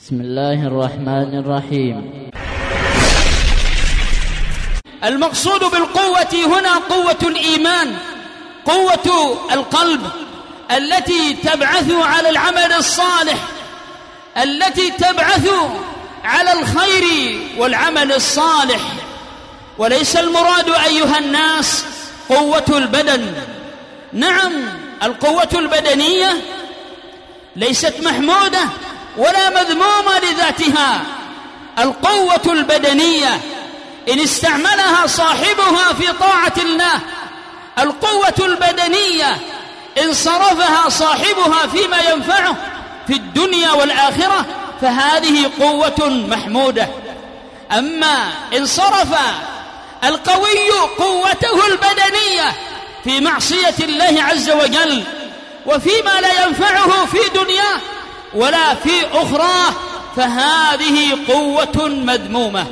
بسم الله الرحمن الرحيم. المقصود بالقوة هنا قوة الإيمان، قوة القلب التي تبعث على العمل الصالح، التي تبعث على الخير والعمل الصالح. وليس المراد أيها الناس قوة البدن. نعم، القوة البدنية ليست محمودة ولا مذمومة لذاتها. القوة البدنية إن استعملها صاحبها في طاعة الله، القوة البدنية إن صرفها صاحبها فيما ينفعه في الدنيا والآخرة فهذه قوة محمودة. أما إن صرف القوي قوته البدنية في معصية الله عز وجل وفيما لا ينفعه في دنياه ولا في أخراه فهذه قوة مذمومة.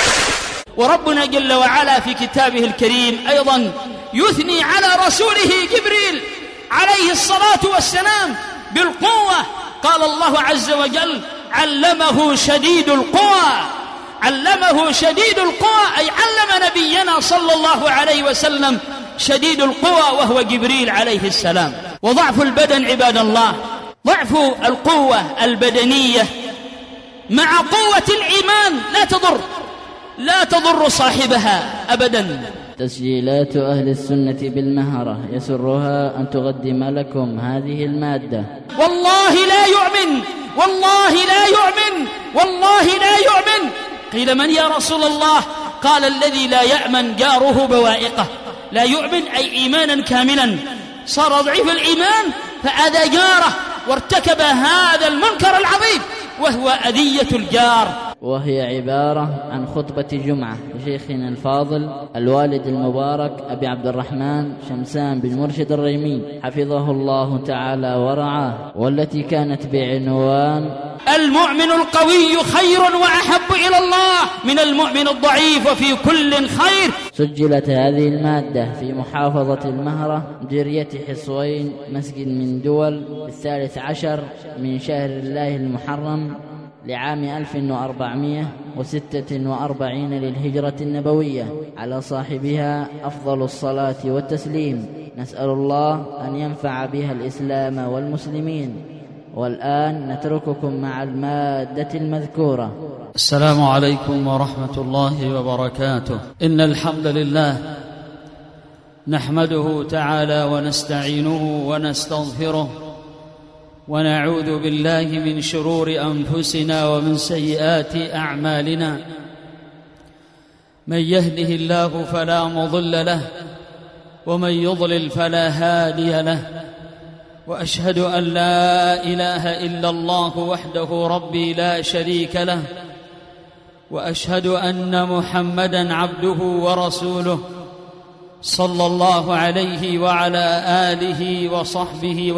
وربنا جل وعلا في كتابه الكريم أيضا يثني على رسوله جبريل عليه الصلاة والسلام بالقوة. قال الله عز وجل: علمه شديد القوى. علمه شديد القوى أي علم نبينا صلى الله عليه وسلم شديد القوى وهو جبريل عليه السلام. وضعف البدن عباد الله، ضعف القوة البدنية مع قوة الإيمان لا تضر صاحبها أبدا. تسجيلات أهل السنة بالمهرة يسرها أن تقدم لكم هذه المادة. والله لا يؤمن، والله لا يؤمن، والله لا يؤمن. قيل: من يا رسول الله؟ قال: الذي لا يأمن جاره بوائقه. لا يؤمن أي إيمانا كاملا، صار ضعيف الإيمان فأذى جاره وارتكب هذا المنكر العظيم وهو أذية الجار. وهي عبارة عن خطبة جمعة لشيخنا الفاضل الوالد المبارك أبي عبد الرحمن شمسان بن مرشد الريمي حفظه الله تعالى ورعاه، والتي كانت بعنوان: المؤمن القوي خير وأحب إلى الله من المؤمن الضعيف وفي كل خير. سجلت هذه المادة في محافظة المهرة جرية حصوين مسجد من دول 13 من شهر الله المحرم لعام 1446 للهجرة النبوية، على صاحبها أفضل الصلاة والتسليم. نسأل الله أن ينفع بها الإسلام والمسلمين. والآن نترككم مع المادة المذكورة. السلام عليكم ورحمة الله وبركاته. إن الحمد لله نحمده تعالى ونستعينه ونستغفره ونعوذ بالله من شرور أنفسنا ومن سيئات أعمالنا. من يهده الله فلا مضل له ومن يضلل فلا هادي له. وأشهد أن لا إله إلا الله وحده ربي لا شريك له، وأشهد أن محمدًا عبده ورسوله صلى الله عليه وعلى آله وصحبه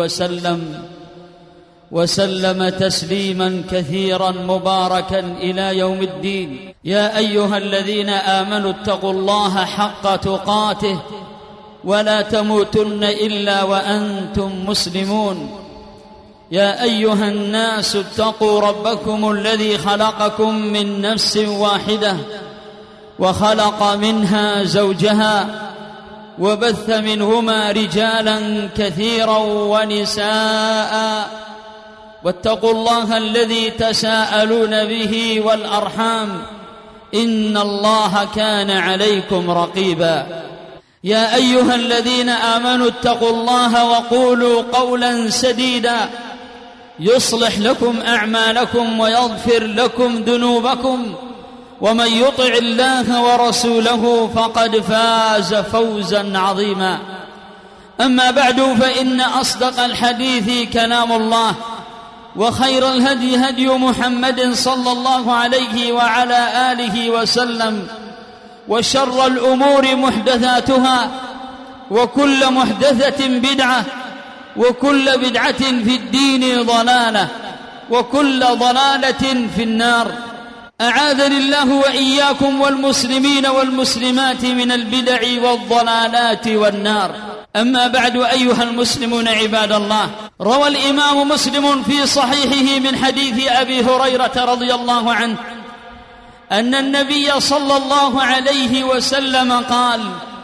وسلم تسليما كثيرا مباركا إلى يوم الدين. يا أيها الذين آمنوا اتقوا الله حق تقاته ولا تموتن إلا وأنتم مسلمون. يا أيها الناس اتقوا ربكم الذي خلقكم من نفس واحدة وخلق منها زوجها وبث منهما رجالا كثيرا ونساء. واتقوا الله الذي تساءلون به والأرحام إن الله كان عليكم رقيبا. يا أيها الذين آمنوا اتقوا الله وقولوا قولا سديدا يصلح لكم أعمالكم ويغفر لكم ذنوبكم، ومن يطع الله ورسوله فقد فاز فوزا عظيما. أما بعد، فإن أصدق الحديث كلام الله، وخير الهدي هدي محمد صلى الله عليه وعلى آله وسلم، وشر الأمور محدثاتها، وكل محدثة بدعة، وكل بدعة في الدين ضلالة، وكل ضلالة في النار. أعاذني الله وإياكم والمسلمين والمسلمات من البدع والضلالات والنار. أما بعد، أيها المسلمون عباد الله، روى الإمام مسلم في صحيحه من حديث أبي هريرة رضي الله عنه أن النبي صلى الله عليه وسلم قال: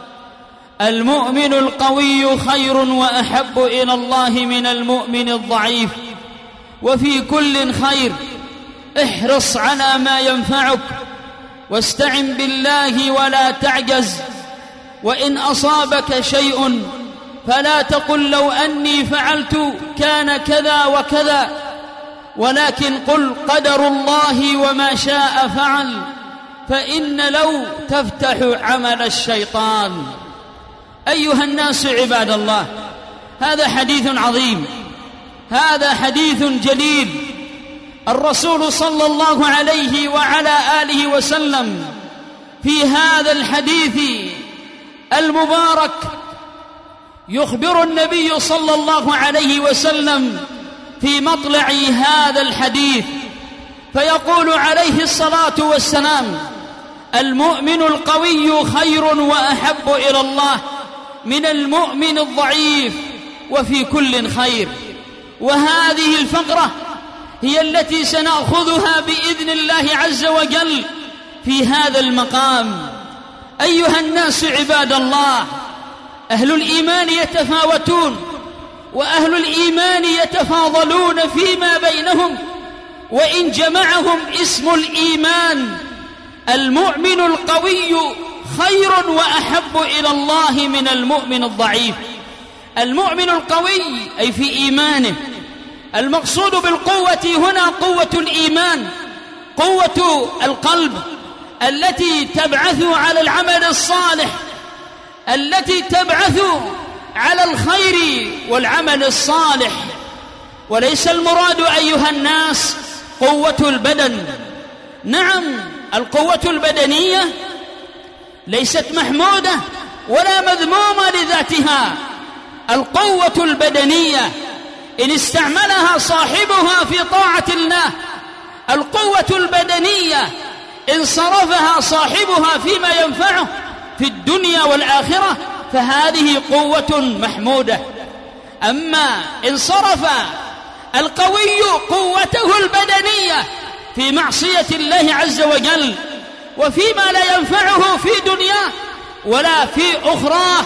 المؤمن القوي خير وأحب إلى الله من المؤمن الضعيف، وفي كل خير، احرص على ما ينفعك واستعن بالله ولا تعجز، وإن أصابك شيء فلا تقل لو أني فعلت كان كذا وكذا، ولكن قل قدر الله وما شاء فعل، فإن لو تفتح عمل الشيطان. أيها الناس عباد الله، هذا حديث عظيم، هذا حديث جليل. الرسول صلى الله عليه وعلى آله وسلم في هذا الحديث المبارك يخبر النبي صلى الله عليه وسلم في مطلع هذا الحديث فيقول عليه الصلاة والسلام: المؤمن القوي خير وأحب إلى الله من المؤمن الضعيف، وفي كل خير. وهذه الفقرة هي التي سنأخذها بإذن الله عز وجل في هذا المقام. أيها الناس عباد الله، أهل الإيمان يتفاوتون، وأهل الإيمان يتفاضلون فيما بينهم، وإن جمعهم اسم الإيمان. المؤمن القوي خير وأحب إلى الله من المؤمن الضعيف. المؤمن القوي أي في إيمانه. المقصود بالقوة هنا قوة الإيمان، قوة القلب التي تبعث على العمل الصالح، التي تبعث على الخير والعمل الصالح. وليس المراد أيها الناس قوة البدن. نعم، القوة البدنية ليست محمودة ولا مذمومة لذاتها. القوة البدنية إن استعملها صاحبها في طاعة الله، القوة البدنية إن صرفها صاحبها فيما ينفعه في الدنيا والآخرة فهذه قوة محمودة. أما إن صرف القوي قوته البدنية في معصية الله عز وجل وفيما لا ينفعه في دنياه ولا في أخراه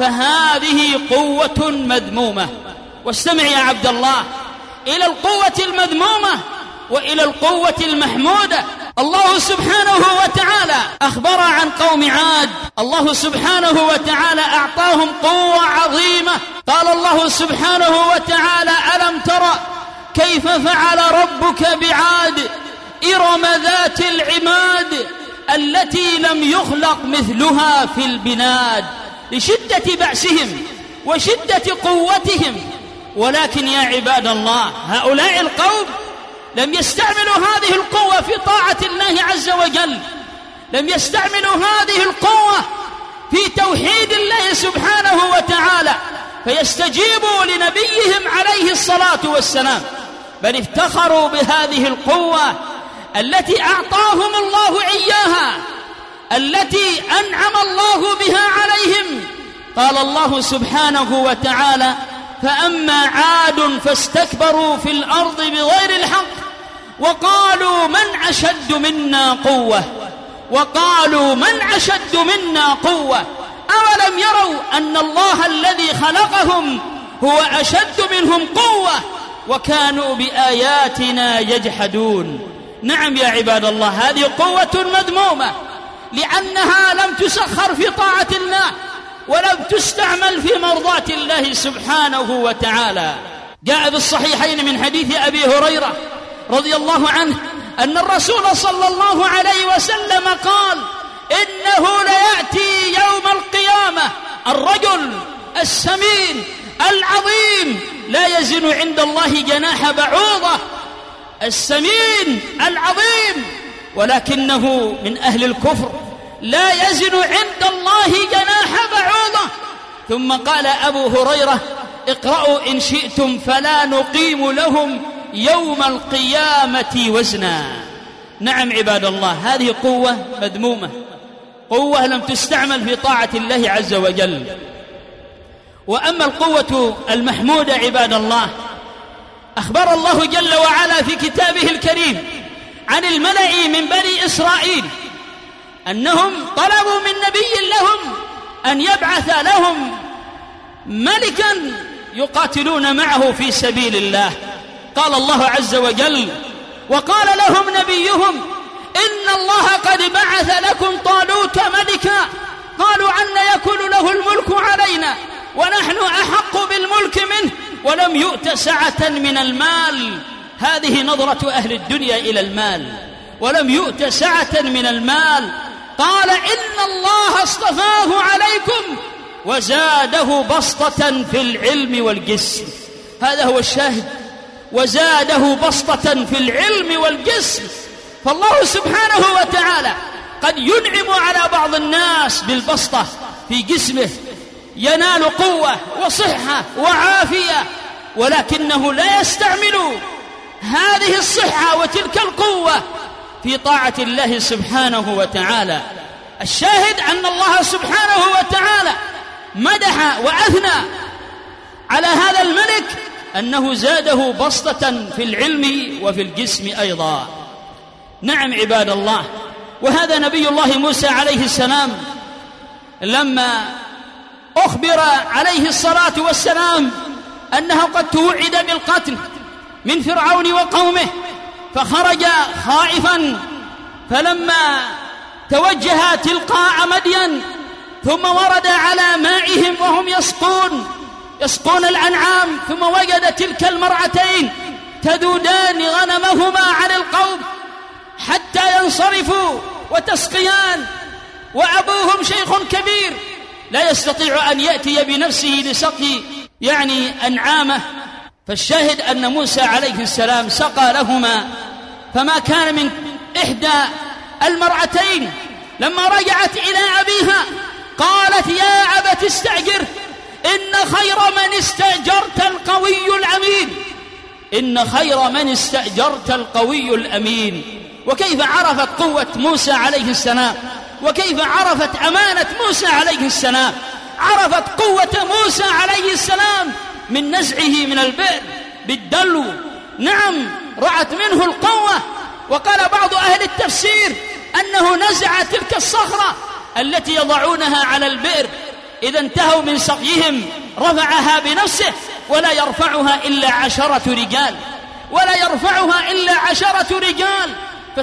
فهذه قوة مذمومة. واستمع يا عبد الله إلى القوة المذمومة وإلى القوة المحمودة. الله سبحانه وتعالى أخبر عن قوم عاد. الله سبحانه وتعالى أعطاهم قوة عظيمة. قال الله سبحانه وتعالى: ألم ترى كيف فعل ربك بعاد إرم ذات العماد التي لم يخلق مثلها في البلاد، لشدة بأسهم وشدة قوتهم. ولكن يا عباد الله، هؤلاء القوم لم يستعملوا هذه القوة في طاعة الله عز وجل، لم يستعملوا هذه القوة في توحيد الله سبحانه وتعالى فيستجيبوا لنبيهم عليه الصلاة والسلام، بل افتخروا بهذه القوة التي أعطاهم الله إياها، التي أنعم الله بها عليهم. قال الله سبحانه وتعالى: فأما عاد فاستكبروا في الأرض بغير الحق وقالوا من أشد منا قوة، وقالوا من أشد منا قوة أولم يروا أن الله الذي خلقهم هو أشد منهم قوة وكانوا بآياتنا يجحدون. نعم يا عباد الله، هذه قوة مذمومة لأنها لم تسخر في طاعة الله ولم تستعمل في مرضاة الله سبحانه وتعالى. جاء بالصحيحين من حديث أبي هريرة رضي الله عنه أن الرسول صلى الله عليه وسلم قال: إنه ليأتي يوم القيامة الرجل السمين العظيم لا يزن عند الله جناح بعوضة، السمين العظيم، ولكنه من أهل الكفر، لا يزن عند الله جناح بعوضة. ثم قال أبو هريرة: اقرأوا إن شئتم فلا نقيم لهم يوم القيامة وزنا. نعم عباد الله، هذه قوة مذمومة، قوة لم تستعمل في طاعة الله عز وجل. وأما القوة المحمودة عباد الله أخبر الله جل وعلا في كتابه الكريم عن الملأ من بني إسرائيل أنهم طلبوا من نبي لهم أن يبعث لهم ملكا يقاتلون معه في سبيل الله. قال الله عز وجل: وقال لهم نبيهم إن الله قد بعث لكم طالوت ملكا. قالوا: أن يكون له الملك علينا ونحن أحق بالملك منه ولم يؤت سعة من المال. هذه نظرة أهل الدنيا إلى المال، ولم يؤت سعة من المال. قال: إن الله اصطفاه عليكم وزاده بسطة في العلم والجسم. هذا هو الشاهد، وزاده بسطة في العلم والجسم. فالله سبحانه وتعالى قد ينعم على بعض الناس بالبسطة في جسمه، ينال قوة وصحة وعافية، ولكنه لا يستعمل هذه الصحة وتلك القوة في طاعة الله سبحانه وتعالى. الشاهد أن الله سبحانه وتعالى مدح وأثنى على هذا الملك أنه زاده بسطة في العلم وفي الجسم أيضا. نعم عباد الله، وهذا نبي الله موسى عليه السلام لما أخبر عليه الصلاة والسلام أنه قد توعد بالقتل من فرعون وقومه، فخرج خائفا، فلما توجه تلقاء مدين ثم ورد على مائهم وهم يسقون الأنعام، ثم وجد تلك المرأتين تذودان غنمهما عن القوم حتى ينصرفوا وتسقيان، وأبوهم شيخ كبير لا يستطيع أن يأتي بنفسه لسقي أنعامه. فالشاهد أن موسى عليه السلام سقى لهما، فما كان من إحدى المرأتين لما رجعت إلى أبيها قالت: يا أبت استأجره إن خير من استأجرت القوي الأمين. إن خير من استأجرت القوي الأمين. وكيف عرفت قوة موسى عليه السلام، وكيف عرفت أمانة موسى عليه السلام. عرفت قوة موسى عليه السلام من نزعه من البئر بالدلو. نعم، رأت منه القوة. وقال بعض أهل التفسير أنه نزع تلك الصخرة التي يضعونها على البئر، إذا انتهوا من سقيهم رفعها بنفسه، ولا يرفعها إلا 10 رجال، ولا يرفعها إلا 10 رجال.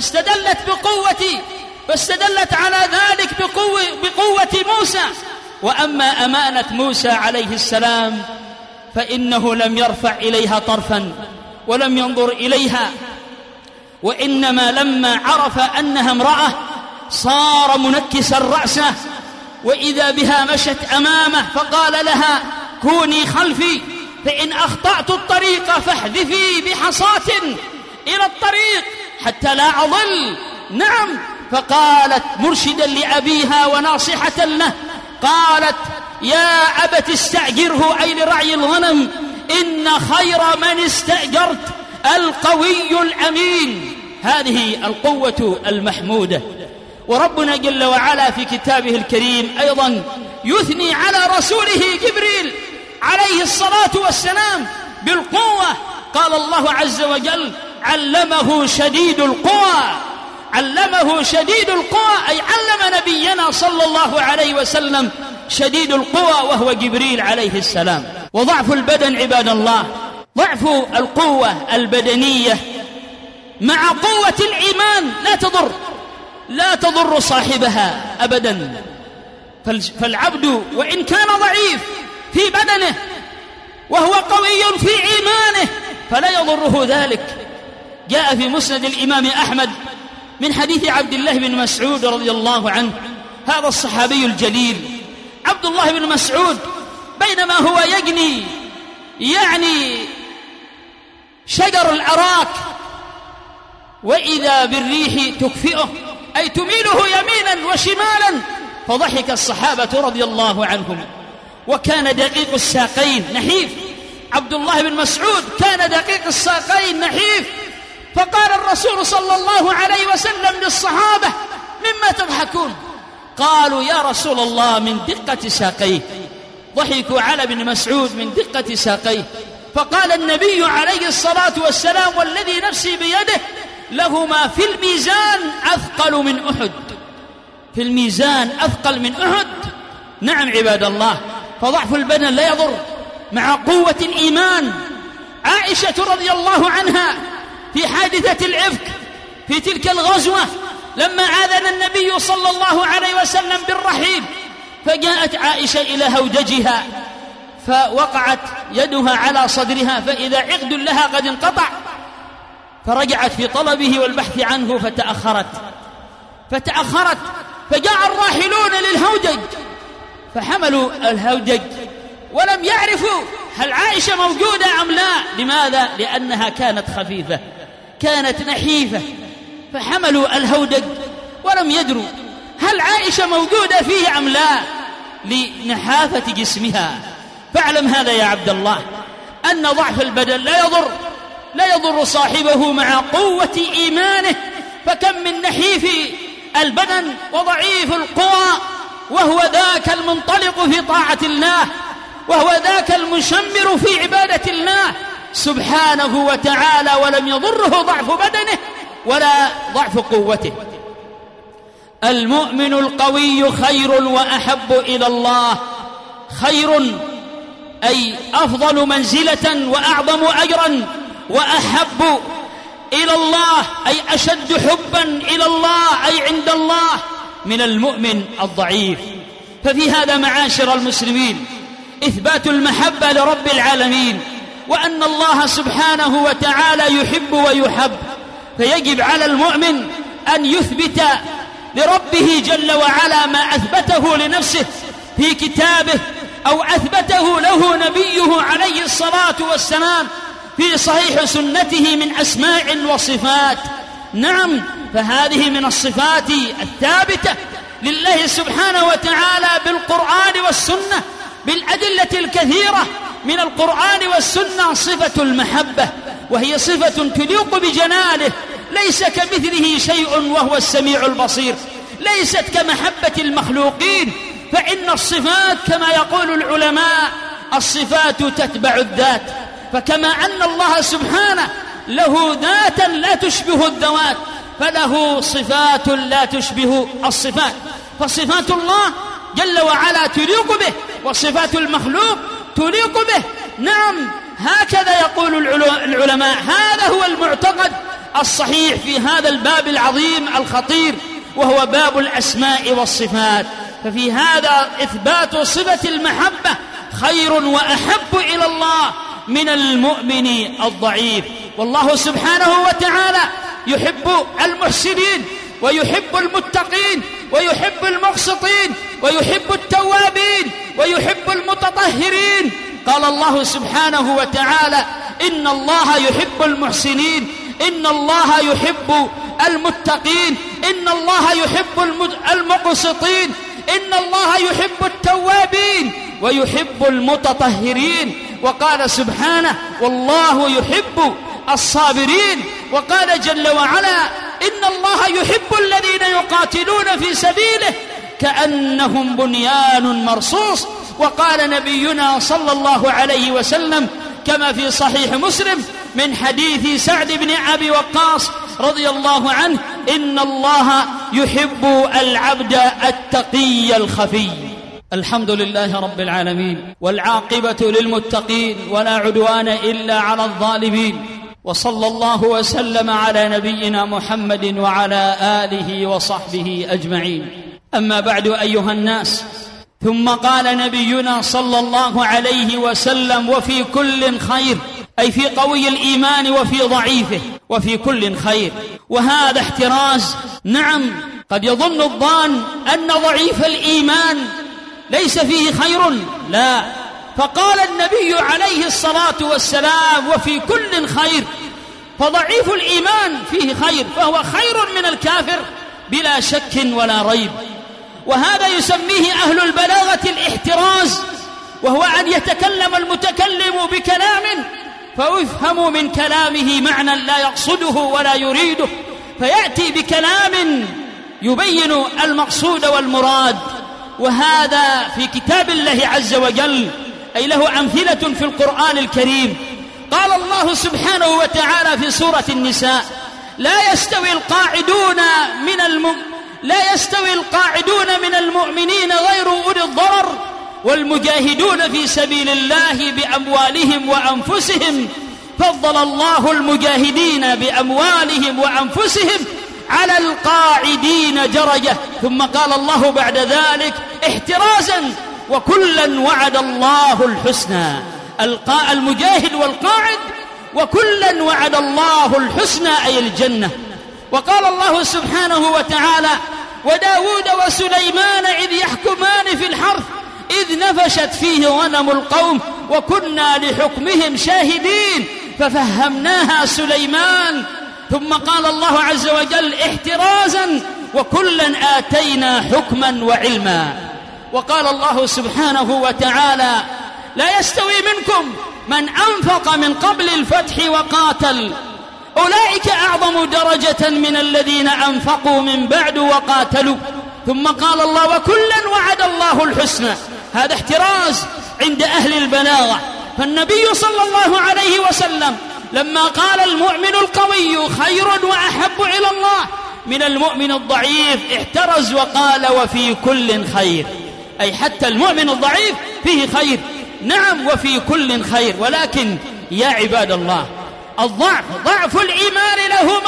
فاستدلت على ذلك بقوة موسى. وأما أمانة موسى عليه السلام فإنه لم يرفع إليها طرفا ولم ينظر إليها، وإنما لما عرف أنها امرأة صار منكسا رأسه، وإذا بها مشت أمامه فقال لها: كوني خلفي، فإن أخطأت الطريق فاحذفي بحصاة إلى الطريق حتى لا أضل. نعم، فقالت مرشدا لأبيها وناصحة له، قالت: يا أبت استأجره، أي لرعي الغنم، إن خير من استأجرت القوي الأمين. هذه القوة المحمودة. وربنا جل وعلا في كتابه الكريم أيضا يثني على رسوله جبريل عليه الصلاة والسلام بالقوة. قال الله عز وجل: علمه شديد القوى. علمه شديد القوى، أي علم نبينا صلى الله عليه وسلم شديد القوى، وهو جبريل عليه السلام. وضعف البدن عباد الله، ضعف القوة البدنية مع قوة الإيمان لا تضر صاحبها أبدا. فالعبد وإن كان ضعيف في بدنه وهو قوي في إيمانه فلا يضره ذلك. جاء في مسند الإمام أحمد من حديث عبد الله بن مسعود رضي الله عنه، هذا الصحابي الجليل عبد الله بن مسعود، بينما هو يجني شجر الأراك، وإذا بالريح تكفئه، أي تميله يمينا وشمالا، فضحك الصحابة رضي الله عنهم. وكان دقيق الساقين نحيف، عبد الله بن مسعود كان دقيق الساقين نحيف. فقال الرسول صلى الله عليه وسلم للصحابة: مما تضحكون؟ قالوا: يا رسول الله من دقة ساقيه. ضحكوا على ابن مسعود من دقة ساقيه. فقال النبي عليه الصلاة والسلام: والذي نفسي بيده لهما في الميزان أثقل من أحد. في الميزان أثقل من أحد. نعم عباد الله، فضعف البدن لا يضر مع قوة الإيمان. عائشة رضي الله عنها في حادثة الإفك في تلك الغزوة لما آذن النبي صلى الله عليه وسلم بالرحيل، فجاءت عائشة إلى هودجها فوقعت يدها على صدرها فإذا عقد لها قد انقطع، فرجعت في طلبه والبحث عنه فتأخرت فجاء الراحلون للهودج فحملوا الهودج ولم يعرفوا هل عائشة موجودة أم لا. لماذا؟ لأنها كانت خفيفة، كانت نحيفة، فحملوا الهودج ولم يدروا هل عائشة موجودة فيه أم لا لنحافة جسمها. فاعلم هذا يا عبد الله، أن ضعف البدن لا يضر صاحبه مع قوة إيمانه. فكم من نحيف البدن وضعيف القوى وهو ذاك المنطلق في طاعة الله، وهو ذاك المشمر في عبادة الله سبحانه وتعالى، ولم يضره ضعف بدنه ولا ضعف قوته. المؤمن القوي خير وأحب إلى الله. خير أي أفضل منزلة وأعظم أجرا، وأحب إلى الله أي أشد حبا إلى الله أي عند الله من المؤمن الضعيف. ففي هذا معاشر المسلمين إثبات المحبة لرب العالمين، وأن الله سبحانه وتعالى يحب ويحب. فيجب على المؤمن أن يثبت لربه جل وعلا ما أثبته لنفسه في كتابه أو أثبته له نبيه عليه الصلاة والسلام في صحيح سنته من أسماء وصفات. نعم، فهذه من الصفات الثابتة لله سبحانه وتعالى بالقرآن والسنة، بالأدلة الكثيرة من القرآن والسنة. صفة المحبة وهي صفة تليق بجلاله، ليس كمثله شيء وهو السميع البصير، ليست كمحبة المخلوقين. فإن الصفات كما يقول العلماء الصفات تتبع الذات، فكما أن الله سبحانه له ذاتا لا تشبه الذوات فله صفات لا تشبه الصفات. فصفات الله جل وعلا تليق به، وصفات المخلوق تليق به. نعم، هكذا يقول العلماء. هذا هو المعتقد الصحيح في هذا الباب العظيم الخطير، وهو باب الأسماء والصفات. ففي هذا إثبات صفة المحبة خير وأحب إلى الله من المؤمن الضعيف. والله سبحانه وتعالى يحب المحسنين ويحب المتقين ويحب المقسطين ويحب التوابين ويحب المتطهرين. قال الله سبحانه وتعالى: إن الله يحب المحسنين، إن الله يحب المتقين، إن الله يحب المقسطين، إن الله يحب التوابين ويحب المتطهرين. وقال سبحانه: والله يحب الصابرين. وقال جل وعلا: إن الله يحب الذين يقاتلون في سبيله كأنهم بنيان مرصوص. وقال نبينا صلى الله عليه وسلم كما في صحيح مسلم من حديث سعد بن أبي وقاص رضي الله عنه: إن الله يحب العبد التقي الخفي. الحمد لله رب العالمين، والعاقبة للمتقين، ولا عدوان إلا على الظالمين. وصلى الله وسلم على نبينا محمد وعلى آله وصحبه أجمعين. أما بعد أيها الناس، ثم قال نبينا صلى الله عليه وسلم: وفي كل خير، أي في قوي الإيمان وفي ضعيفه، وفي كل خير. وهذا احتراز. نعم، قد يظن الظان أن ضعيف الإيمان ليس فيه خير، لا، فقال النبي عليه الصلاة والسلام: وفي كل خير. فضعيف الإيمان فيه خير، فهو خير من الكافر بلا شك ولا ريب. وهذا يسميه أهل البلاغة الاحتراز، وهو أن يتكلم المتكلم بكلام فيفهم من كلامه معنى لا يقصده ولا يريده، فيأتي بكلام يبين المقصود والمراد. وهذا في كتاب الله عز وجل، أي له أمثلة في القرآن الكريم. قال الله سبحانه وتعالى في سورة النساء: لا يستوي القاعدون من المؤمنين غير أولي الضرر والمجاهدون في سبيل الله بأموالهم وأنفسهم فضل الله المجاهدين بأموالهم وأنفسهم على القاعدين درجة. ثم قال الله بعد ذلك احترازا: وكلا وعد الله الحسنى. المجاهد والقاعد وكلا وعد الله الحسنى أي الجنة. وقال الله سبحانه وتعالى: وداود وسليمان إذ يحكمان في الحرث إذ نفشت فيه غنم القوم وكنا لحكمهم شاهدين ففهمناها سليمان. ثم قال الله عز وجل احترازا: وكلا آتينا حكما وعلما. وقال الله سبحانه وتعالى: لا يستوي منكم من أنفق من قبل الفتح وقاتل أولئك أعظم درجة من الذين أنفقوا من بعد وقاتلوا. ثم قال الله: وكلا وعد الله الحسنى. هذا احتراز عند أهل البلاغة. فالنبي صلى الله عليه وسلم لما قال: المؤمن القوي خير وأحب إلى الله من المؤمن الضعيف، احترز وقال: وفي كل خير، أي حتى المؤمن الضعيف فيه خير. نعم، وفي كل خير. ولكن يا عباد الله، ضعف الإيمان له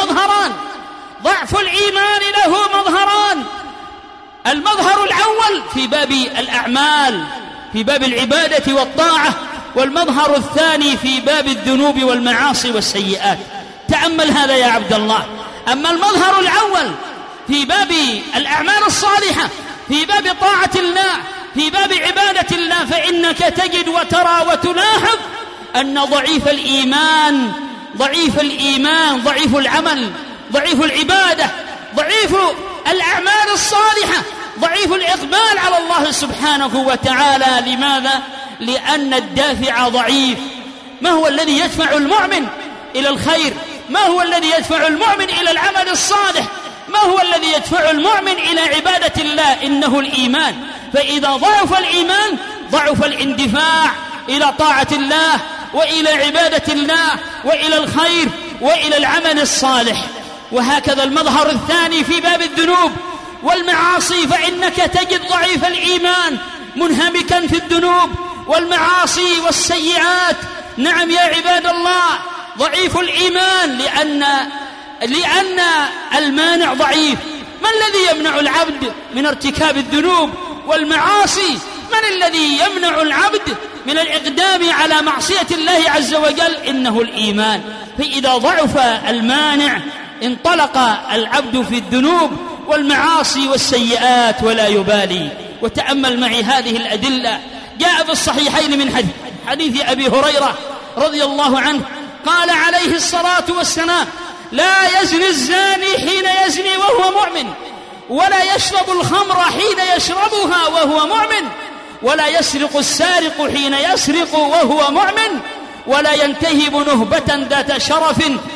مظهران. المظهر الأول في باب الأعمال، في باب العبادة والطاعة، والمظهر الثاني في باب الذنوب والمعاصي والسيئات. تأمل هذا يا عبد الله. أما المظهر الأول في باب الأعمال الصالحة، في باب طاعة الله، في باب عبادة الله، فإنك تجد وترى وتلاحظ أن ضعيف الإيمان، ضعيف العمل، ضعيف العبادة، ضعيف الأعمال الصالحة، ضعيف الإقبال على الله سبحانه وتعالى. لماذا؟ لأن الدافع ضعيف. ما هو الذي يدفع المؤمن إلى الخير؟ ما هو الذي يدفع المؤمن إلى العمل الصالح؟ ما هو الذي يدفع المؤمن إلى عبادة الله؟ إنه الإيمان. فإذا ضعف الإيمان ضعف الاندفاع إلى طاعة الله وإلى عبادة الله وإلى الخير وإلى العمل الصالح. وهكذا المظهر الثاني في باب الذنوب والمعاصي، فإنك تجد ضعيف الإيمان منهمكا في الذنوب والمعاصي والسيئات. نعم يا عباد الله، ضعيف الإيمان لأن المانع ضعيف. ما الذي يمنع العبد من ارتكاب الذنوب والمعاصي؟ من الذي يمنع العبد من الإقدام على معصية الله عز وجل؟ إنه الإيمان. فإذا ضعف المانع انطلق العبد في الذنوب والمعاصي والسيئات ولا يبالي. وتأمل معي هذه الأدلة. جاء في الصحيحين من حديث أبي هريرة رضي الله عنه قال عليه الصلاة والسلام: لا يزني الزاني حين يزني وهو مؤمن، ولا يشرب الخمر حين يشربها وهو مؤمن، ولا يسرق السارق حين يسرق وهو مؤمن، ولا ينتهب نهبة ذات شرف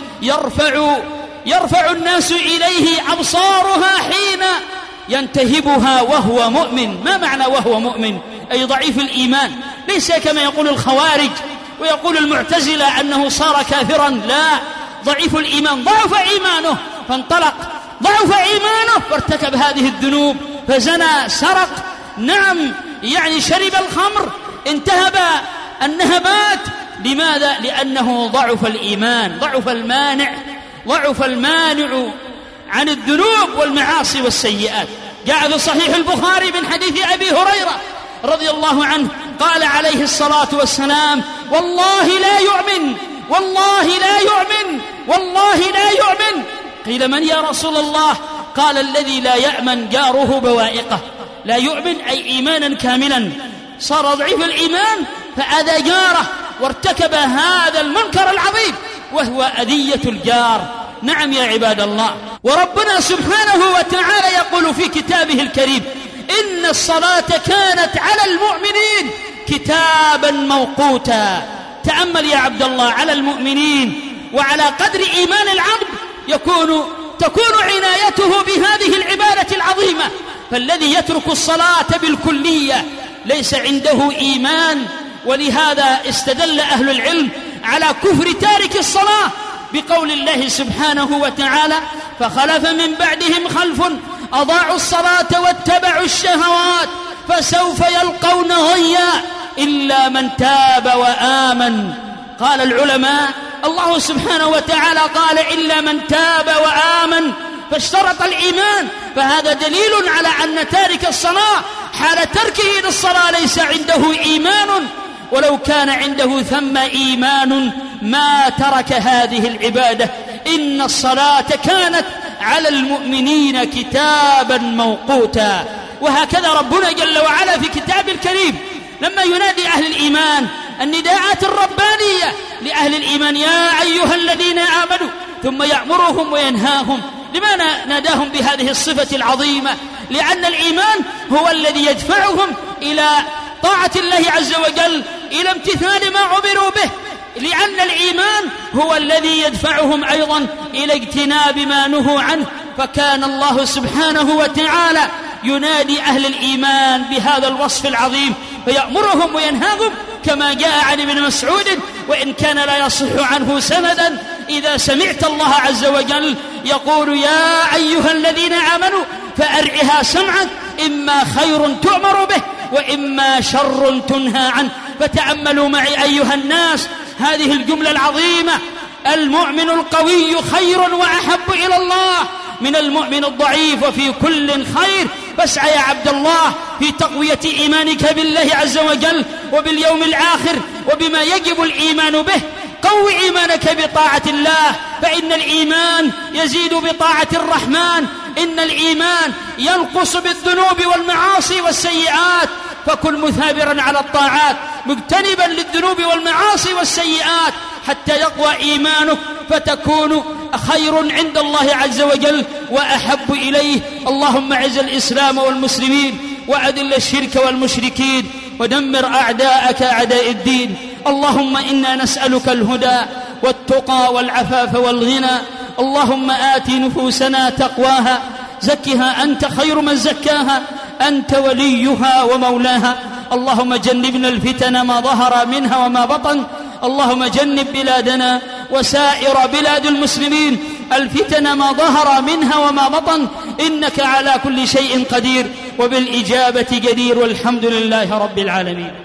يرفع الناس إليه أبصارها حين ينتهبها وهو مؤمن. ما معنى وهو مؤمن؟ أي ضعيف الإيمان. ليس كما يقول الخوارج ويقول المعتزلة أنه صار كافرا، لا، ضعيف الإيمان، ضعف إيمانه فانطلق، ضعف إيمانه فارتكب هذه الذنوب، فزنى، سرق، نعم، يعني شرب الخمر، انتهب النهبات. لماذا؟ لأنه ضعف الإيمان، ضعف المانع عن الذنوب والمعاصي والسيئات. جاء في صحيح البخاري من حديث أبي هريرة رضي الله عنه قال عليه الصلاة والسلام: والله لا يؤمن، والله لا يؤمن، والله لا يؤمن. قيل: من يا رسول الله؟ قال: الذي لا يأمن جاره بوائقه. لا يؤمن أي إيمانا كاملا، صار ضعيف الإيمان فأذى جاره وارتكب هذا المنكر العظيم وهو أذية الجار. نعم يا عباد الله. وربنا سبحانه وتعالى يقول في كتابه الكريم: إن الصلاة كانت على المؤمنين كتابا موقوتا. تأمل يا عبد الله، على المؤمنين، وعلى قدر إيمان العبد تكون عنايته بهذه العبادة العظيمة. فالذي يترك الصلاة بالكلية ليس عنده إيمان. ولهذا استدل أهل العلم على كفر تارك الصلاة بقول الله سبحانه وتعالى: فخلف من بعدهم خلف أضاعوا الصلاة واتبعوا الشهوات فسوف يلقون غيا إلا من تاب وآمن. قال العلماء: الله سبحانه وتعالى قال إلا من تاب وآمن، فاشترط الإيمان، فهذا دليل على أن تارك الصلاة حال تركه للصلاة ليس عنده إيمان، ولو كان عنده ثم إيمان ما ترك هذه العبادة. إن الصلاة كانت على المؤمنين كتابا موقوتا. وهكذا ربنا جل وعلا في كتاب الكريم لما ينادي أهل الإيمان النداءات الربانية لأهل الإيمان: يا أيها الذين آمنوا، ثم يأمرهم وينهاهم. لماذا ناداهم بهذه الصفة العظيمة؟ لأن الإيمان هو الذي يدفعهم إلى طاعة الله عز وجل، إلى امتثال ما عبروا به، لأن الإيمان هو الذي يدفعهم أيضا إلى اجتناب ما نهوا عنه. فكان الله سبحانه وتعالى ينادي أهل الإيمان بهذا الوصف العظيم، فيأمرهم وينهاهم، كما جاء عن ابن مسعود وإن كان لا يصح عنه سندا: إذا سمعت الله عز وجل يقول يا أيها الذين آمنوا فأرعها سمعك، إما خير تؤمر به وإما شر تنهى عنه. فتأملوا معي أيها الناس هذه الجملة العظيمة: المؤمن القوي خير وأحب إلى الله من المؤمن الضعيف، وفي كل خير. فاسعى يا عبد الله في تقوية إيمانك بالله عز وجل وباليوم الآخر وبما يجب الإيمان به. قو إيمانك بطاعة الله، فإن الإيمان يزيد بطاعة الرحمن، إن الإيمان ينقص بالذنوب والمعاصي والسيئات. فكن مثابرا على الطاعات مجتنبا للذنوب والمعاصي والسيئات حتى يقوى إيمانك، فتكون خير عند الله عز وجل وأحب إليه. اللهم اعز الإسلام والمسلمين وأذل الشرك والمشركين ودمر أعداءك أعداء الدين. اللهم إنا نسألك الهدى والتقى والعفاف والغنى. اللهم آت نفوسنا تقواها، زكها أنت خير من زكاها، أنت وليها ومولاها. اللهم جنبنا الفتن ما ظهر منها وما بطن. اللهم جنب بلادنا وسائر بلاد المسلمين الفتن ما ظهر منها وما بطن، إنك على كل شيء قدير وبالإجابة جدير، والحمد لله رب العالمين.